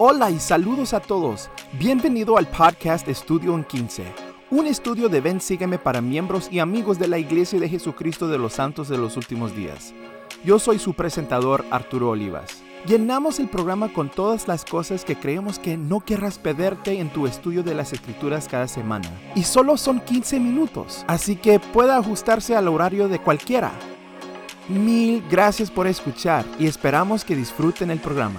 Hola y saludos a todos. Bienvenido al podcast Estudio en 15, un estudio de Ven Sígueme para miembros y amigos de la Iglesia de Jesucristo de los Santos de los Últimos Días. Yo soy su presentador, Arturo Olivas. Llenamos el programa con todas las cosas que creemos que no querrás perderte en tu estudio de las Escrituras cada semana. Y solo son 15 minutos, así que puede ajustarse al horario de cualquiera. Mil gracias por escuchar y esperamos que disfruten el programa.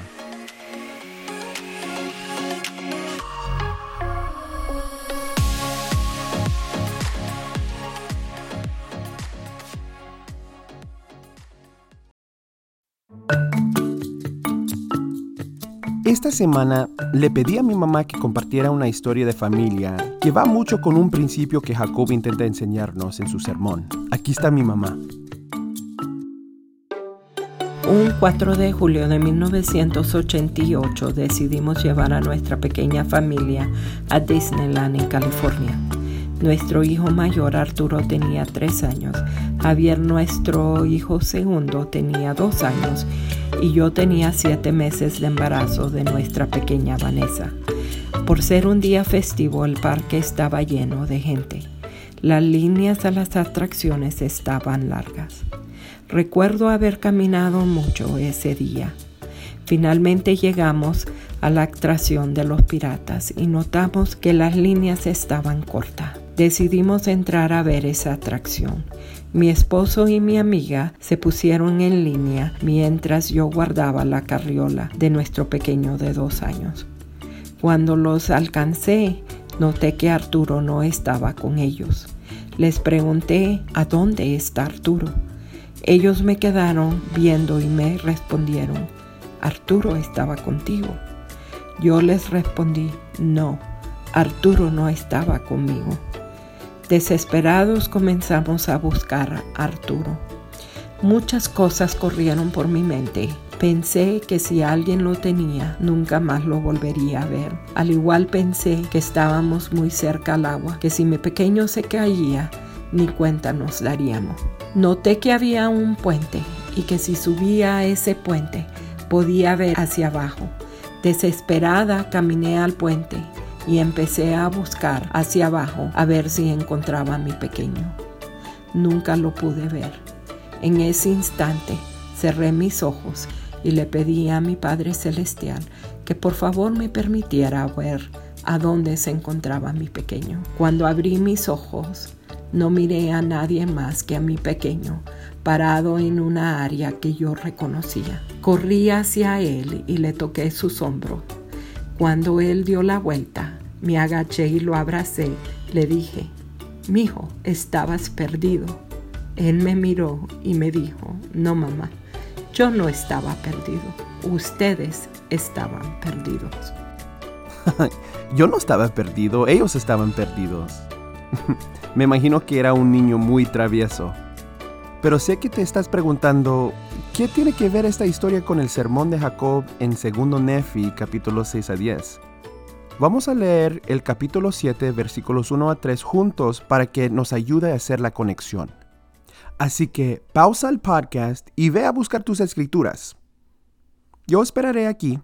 Esta semana le pedí a mi mamá que compartiera una historia de familia que va mucho con un principio que Jacob intenta enseñarnos en su sermón. Aquí está mi mamá. Un 4 de julio de 1988 decidimos llevar a nuestra pequeña familia a Disneyland en California. Nuestro hijo mayor Arturo tenía 3 años, Javier, nuestro hijo segundo, tenía 2 años y yo tenía 7 meses de embarazo de nuestra pequeña Vanessa. Por ser un día festivo, el parque estaba lleno de gente. Las líneas a las atracciones estaban largas. Recuerdo haber caminado mucho ese día. Finalmente llegamos a la atracción de los piratas y notamos que las líneas estaban cortas. Decidimos entrar a ver esa atracción. Mi esposo y mi amiga se pusieron en línea mientras yo guardaba la carriola de nuestro pequeño de 2 años. Cuando los alcancé, noté que Arturo no estaba con ellos. Les pregunté ¿a dónde está Arturo? Ellos me quedaron viendo y me respondieron, Arturo estaba contigo. Yo les respondí, no, Arturo no estaba conmigo. Desesperados comenzamos a buscar a Arturo. Muchas cosas corrieron por mi mente. Pensé que si alguien lo tenía, nunca más lo volvería a ver. Al igual pensé que estábamos muy cerca al agua, que si mi pequeño se caía, ni cuenta nos daríamos. Noté que había un puente y que si subía a ese puente, podía ver hacia abajo. Desesperada, caminé al puente y empecé a buscar hacia abajo a ver si encontraba a mi pequeño. Nunca lo pude ver. En ese instante cerré mis ojos y le pedí a mi Padre Celestial que por favor me permitiera ver a dónde se encontraba mi pequeño. Cuando abrí mis ojos, no miré a nadie más que a mi pequeño, parado en una área que yo reconocía. Corrí hacia él y le toqué sus hombros. Cuando él dio la vuelta, me agaché y lo abracé. Le dije, mijo, estabas perdido. Él me miró y me dijo, no mamá, yo no estaba perdido. Ustedes estaban perdidos. Yo no estaba perdido, ellos estaban perdidos. Me imagino que era un niño muy travieso. Pero sé que te estás preguntando, ¿qué tiene que ver esta historia con el sermón de Jacob en 2 Nefi, capítulos 6 a 10? Vamos a leer el capítulo 7, versículos 1 a 3 juntos para que nos ayude a hacer la conexión. Así que pausa el podcast y ve a buscar tus escrituras. Yo esperaré aquí.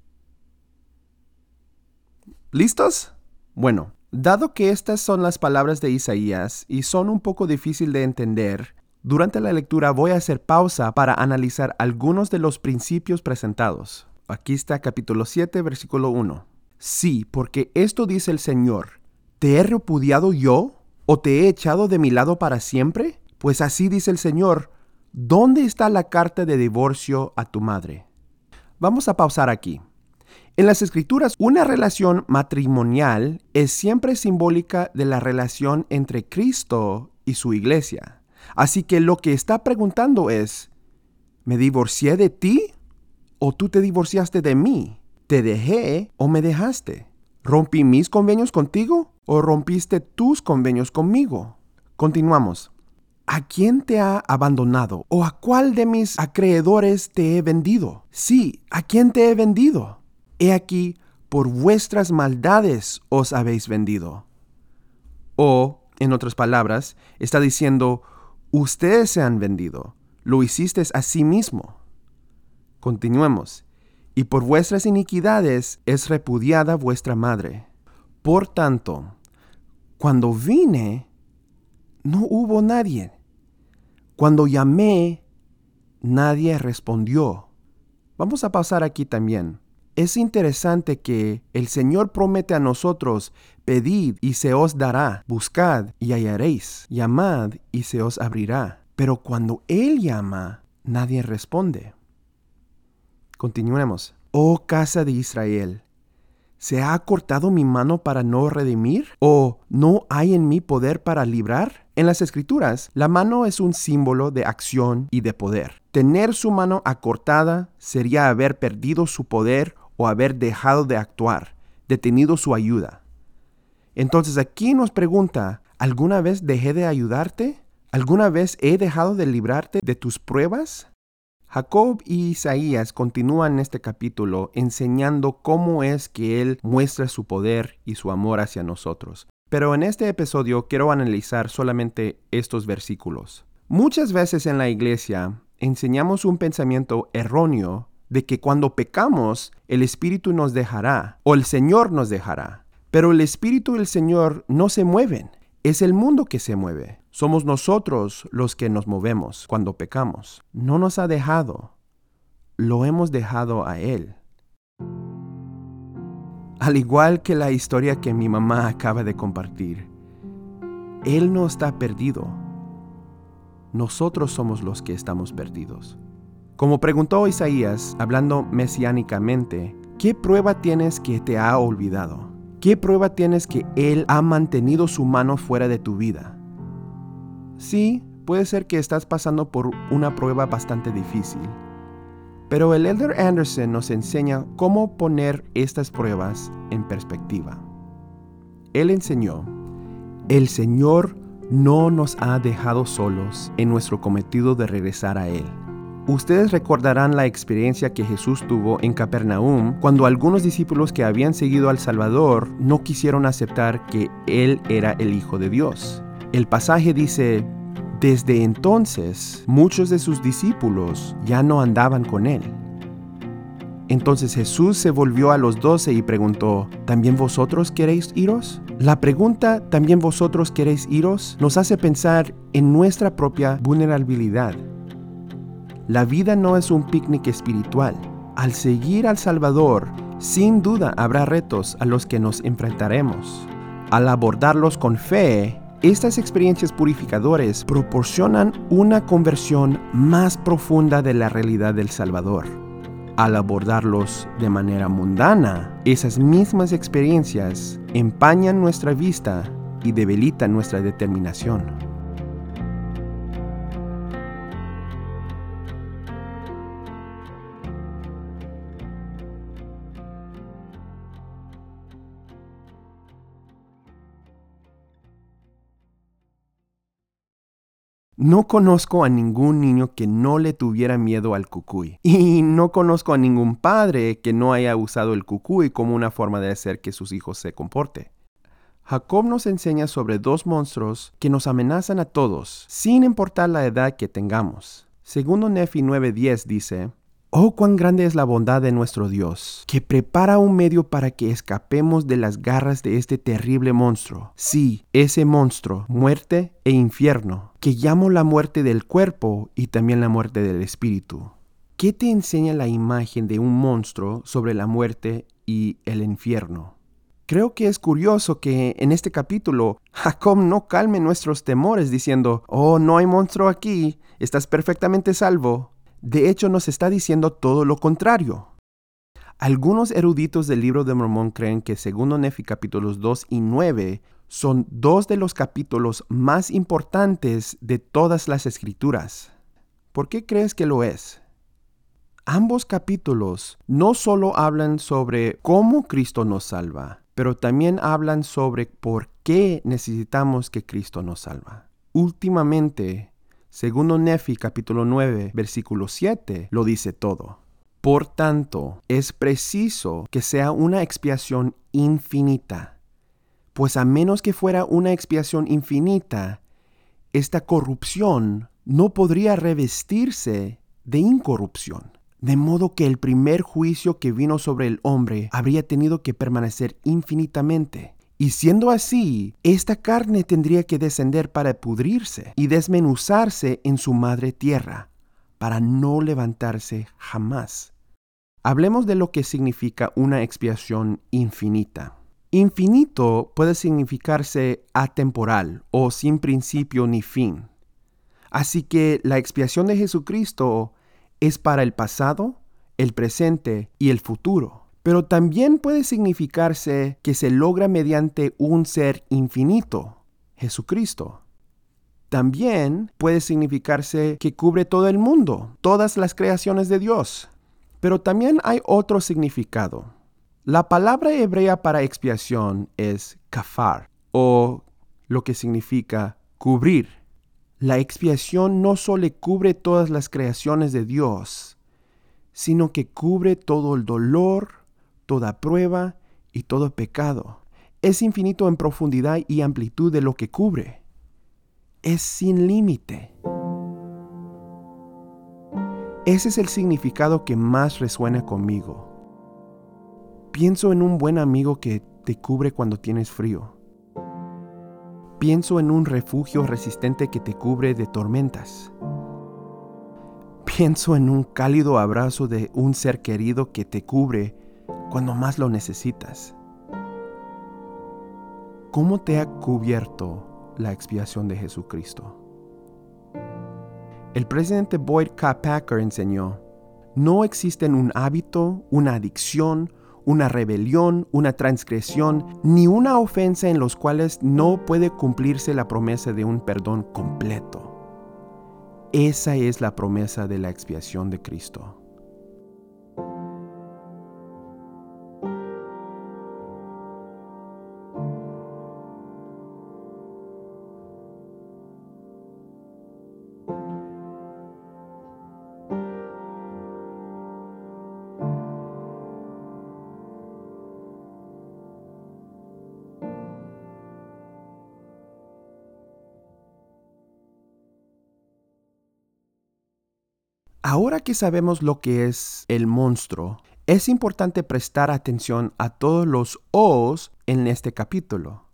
¿Listos? Bueno, dado que estas son las palabras de Isaías y son un poco difícil de entender, durante la lectura voy a hacer pausa para analizar algunos de los principios presentados. Aquí está capítulo 7, versículo 1. Sí, porque esto dice el Señor, ¿te he repudiado yo o te he echado de mi lado para siempre? Pues así dice el Señor, ¿dónde está la carta de divorcio a tu madre? Vamos a pausar aquí. En las Escrituras, una relación matrimonial es siempre simbólica de la relación entre Cristo y su iglesia. Así que lo que está preguntando es, ¿me divorcié de ti o tú te divorciaste de mí? ¿Te dejé o me dejaste? ¿Rompí mis convenios contigo o rompiste tus convenios conmigo? Continuamos. ¿A quién te ha abandonado o a cuál de mis acreedores te he vendido? Sí, ¿a quién te he vendido? He aquí, por vuestras maldades os habéis vendido. O, en otras palabras, está diciendo, ustedes se han vendido, lo hicisteis a sí mismo. Continuemos. y por vuestras iniquidades es repudiada vuestra madre. Por tanto, cuando vine, no hubo nadie. Cuando llamé, nadie respondió. Vamos a pasar aquí también. Es interesante que el Señor promete a nosotros: pedid y se os dará, buscad y hallaréis, llamad y se os abrirá. Pero cuando Él llama, nadie responde. Continuemos. Oh casa de Israel, ¿se ha acortado mi mano para no redimir? ¿O no hay en mí poder para librar? En las Escrituras, la mano es un símbolo de acción y de poder. Tener su mano acortada sería haber perdido su poder o haber dejado de actuar, detenido su ayuda. Entonces aquí nos pregunta: ¿alguna vez dejé de ayudarte? ¿Alguna vez he dejado de librarte de tus pruebas? Jacob y Isaías continúan este capítulo enseñando cómo es que Él muestra su poder y su amor hacia nosotros. Pero en este episodio quiero analizar solamente estos versículos. Muchas veces en la iglesia enseñamos un pensamiento erróneo de que cuando pecamos, el Espíritu nos dejará o el Señor nos dejará. Pero el Espíritu y el Señor no se mueven. Es el mundo que se mueve. Somos nosotros los que nos movemos cuando pecamos. No nos ha dejado. Lo hemos dejado a Él. Al igual que la historia que mi mamá acaba de compartir, Él no está perdido. Nosotros somos los que estamos perdidos. Como preguntó Isaías, hablando mesiánicamente, ¿qué prueba tienes que te ha olvidado? ¿Qué prueba tienes que Él ha mantenido su mano fuera de tu vida? Sí, puede ser que estás pasando por una prueba bastante difícil. Pero el Elder Anderson nos enseña cómo poner estas pruebas en perspectiva. Él enseñó: el Señor no nos ha dejado solos en nuestro cometido de regresar a Él. Ustedes recordarán la experiencia que Jesús tuvo en Capernaum cuando algunos discípulos que habían seguido al Salvador no quisieron aceptar que Él era el Hijo de Dios. El pasaje dice: desde entonces muchos de sus discípulos ya no andaban con Él. Entonces Jesús se volvió a los 12 y preguntó: ¿también vosotros queréis iros? La pregunta ¿también vosotros queréis iros? Nos hace pensar en nuestra propia vulnerabilidad. La vida no es un picnic espiritual. Al seguir al Salvador, sin duda habrá retos a los que nos enfrentaremos. Al abordarlos con fe, estas experiencias purificadoras proporcionan una conversión más profunda de la realidad del Salvador. Al abordarlos de manera mundana, esas mismas experiencias empañan nuestra vista y debilitan nuestra determinación. No conozco a ningún niño que no le tuviera miedo al cucuy. Y no conozco a ningún padre que no haya usado el cucuy como una forma de hacer que sus hijos se comporten. Jacob nos enseña sobre dos monstruos que nos amenazan a todos, sin importar la edad que tengamos. Segundo Nefi 9:10 dice: «Oh, cuán grande es la bondad de nuestro Dios, que prepara un medio para que escapemos de las garras de este terrible monstruo. Sí, ese monstruo, muerte e infierno, que llamo la muerte del cuerpo y también la muerte del espíritu». ¿Qué te enseña la imagen de un monstruo sobre la muerte y el infierno? Creo que es curioso que en este capítulo Jacob no calme nuestros temores diciendo: «Oh, no hay monstruo aquí, estás perfectamente salvo». De hecho, nos está diciendo todo lo contrario. Algunos eruditos del Libro de Mormón creen que Segundo Nefi capítulos 2 y 9 son dos de los capítulos más importantes de todas las Escrituras. ¿Por qué crees que lo es? Ambos capítulos no solo hablan sobre cómo Cristo nos salva, pero también hablan sobre por qué necesitamos que Cristo nos salva. Últimamente, Segundo Nefi capítulo 9, versículo 7, lo dice todo. Por tanto, es preciso que sea una expiación infinita, pues a menos que fuera una expiación infinita, esta corrupción no podría revestirse de incorrupción. De modo que el primer juicio que vino sobre el hombre habría tenido que permanecer infinitamente. Y siendo así, esta carne tendría que descender para pudrirse y desmenuzarse en su madre tierra, para no levantarse jamás. Hablemos de lo que significa una expiación infinita. Infinito puede significarse atemporal o sin principio ni fin. Así que la expiación de Jesucristo es para el pasado, el presente y el futuro. Pero también puede significarse que se logra mediante un ser infinito, Jesucristo. También puede significarse que cubre todo el mundo, todas las creaciones de Dios. Pero también hay otro significado. La palabra hebrea para expiación es kafar, o lo que significa cubrir. La expiación no solo cubre todas las creaciones de Dios, sino que cubre todo el dolor, toda prueba y todo pecado. Es infinito en profundidad y amplitud de lo que cubre. Es sin límite. Ese es el significado que más resuena conmigo. Pienso en un buen amigo que te cubre cuando tienes frío. Pienso en un refugio resistente que te cubre de tormentas. Pienso en un cálido abrazo de un ser querido que te cubre cuando más lo necesitas. ¿Cómo te ha cubierto la expiación de Jesucristo? El presidente Boyd K. Packer enseñó: no existen un hábito, una adicción, una rebelión, una transgresión, ni una ofensa en los cuales no puede cumplirse la promesa de un perdón completo. Esa es la promesa de la expiación de Cristo. Ahora que sabemos lo que es el monstruo, es importante prestar atención a todos los O's en este capítulo.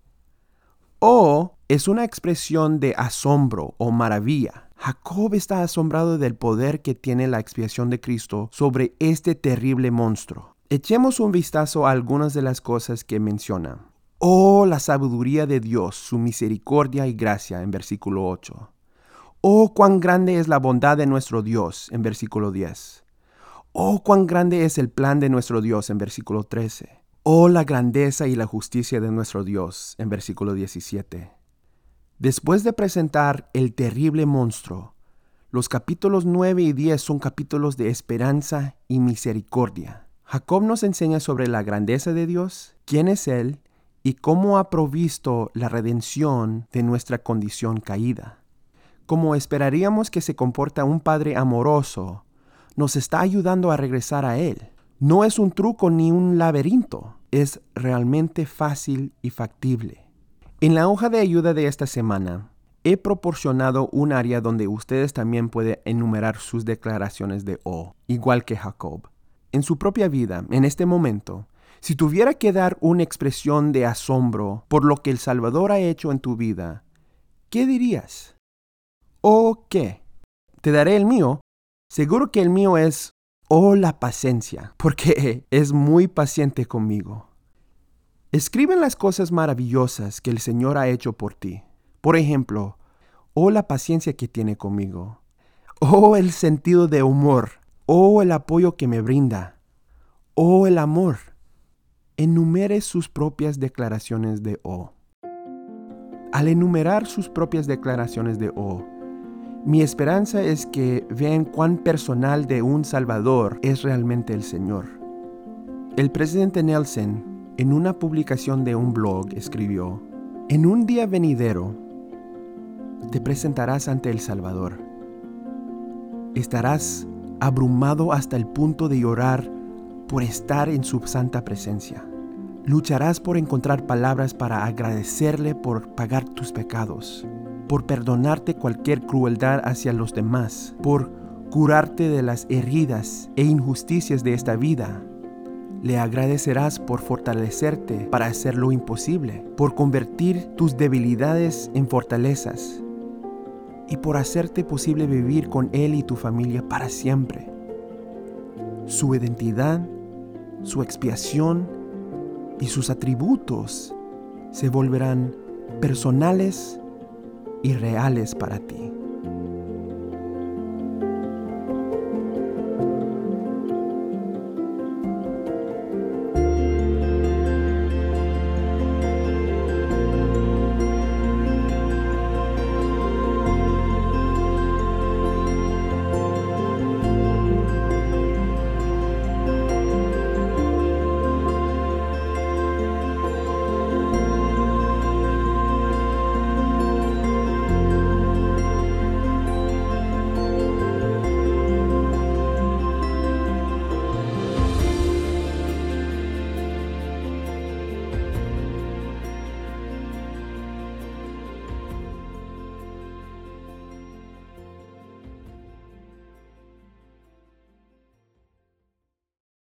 O es una expresión de asombro o maravilla. Jacob está asombrado del poder que tiene la expiación de Cristo sobre este terrible monstruo. Echemos un vistazo a algunas de las cosas que menciona. Oh, la sabiduría de Dios, su misericordia y gracia, en versículo 8. Oh, cuán grande es la bondad de nuestro Dios, en versículo 10. Oh, cuán grande es el plan de nuestro Dios, en versículo 13. Oh, la grandeza y la justicia de nuestro Dios, en versículo 17. Después de presentar el terrible monstruo, los capítulos 9 y 10 son capítulos de esperanza y misericordia. Jacob nos enseña sobre la grandeza de Dios, quién es Él y cómo ha provisto la redención de nuestra condición caída. Como esperaríamos que se comporta un padre amoroso, nos está ayudando a regresar a Él. No es un truco ni un laberinto, es realmente fácil y factible. En la hoja de ayuda de esta semana, he proporcionado un área donde ustedes también pueden enumerar sus declaraciones de O, igual que Jacob. En su propia vida, en este momento, si tuviera que dar una expresión de asombro por lo que el Salvador ha hecho en tu vida, ¿qué dirías? ¿O qué? Te daré el mío. Seguro que el mío es, oh, la paciencia, porque es muy paciente conmigo. Escriben las cosas maravillosas que el Señor ha hecho por ti. Por ejemplo, oh, la paciencia que tiene conmigo. Oh, el sentido de humor. Oh, el apoyo que me brinda. Oh, el amor. Enumere sus propias declaraciones de O. Al enumerar sus propias declaraciones de O, mi esperanza es que vean cuán personal de un Salvador es realmente el Señor. El presidente Nelson, en una publicación de un blog, escribió: en un día venidero, te presentarás ante el Salvador. Estarás abrumado hasta el punto de llorar por estar en su santa presencia. Lucharás por encontrar palabras para agradecerle por pagar tus pecados, por perdonarte cualquier crueldad hacia los demás, por curarte de las heridas e injusticias de esta vida. Le agradecerás por fortalecerte para hacer lo imposible, por convertir tus debilidades en fortalezas y por hacerte posible vivir con Él y tu familia para siempre. Su identidad, su expiación y sus atributos se volverán personales y reales para ti.